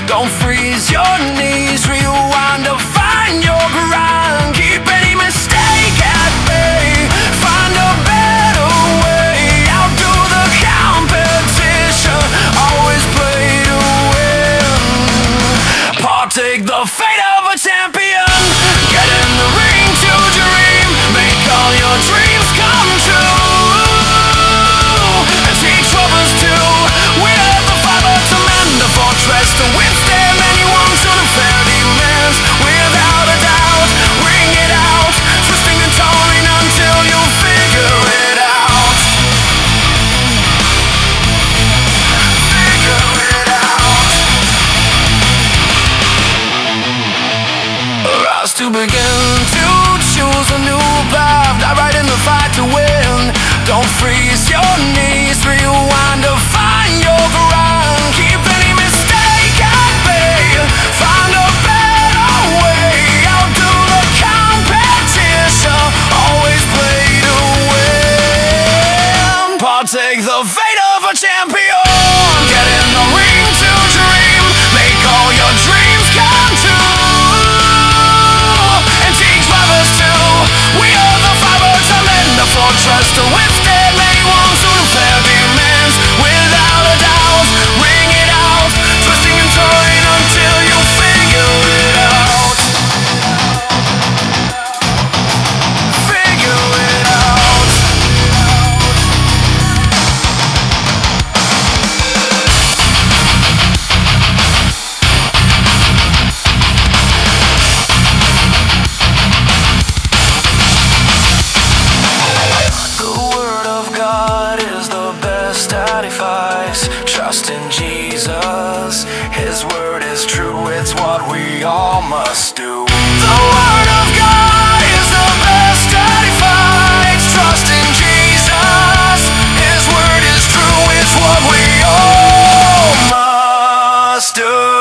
Don't freeze your knees, rewind to find your grind. Keep any mistake at bay, find a better way. Outdo the competition, always play to win. Partake the fate of a champion. Get in the ring to dream, make all your dreams come true. And teach others too. We're the fiber to mend the fortress, to withstand anyone's unfair demands. Without a doubt, ring it out, twisting and turning until you figure it out. Figure it out. Rise to begin, to choose a new path. Dive right in the fight to win. Don't freeze your knees, rewind to find your grind. Keep any mistake at bay, find a better way. Outdo the competition, always play to win. Partake the fate of a champion. Get in the ring to dream, make all your dreams come true. And teach others too. We are the fiber to mend the fortress, to withstand anyone's unfair demands. Without a doubt, ring it out, twisting and turning until you figure it out. Figure it out. The word of God is the best advice. Trust in Jesus, His word is true, it's what we all must do. The word of God is the best advice. Trust in Jesus, His word is true, it's what we all must do.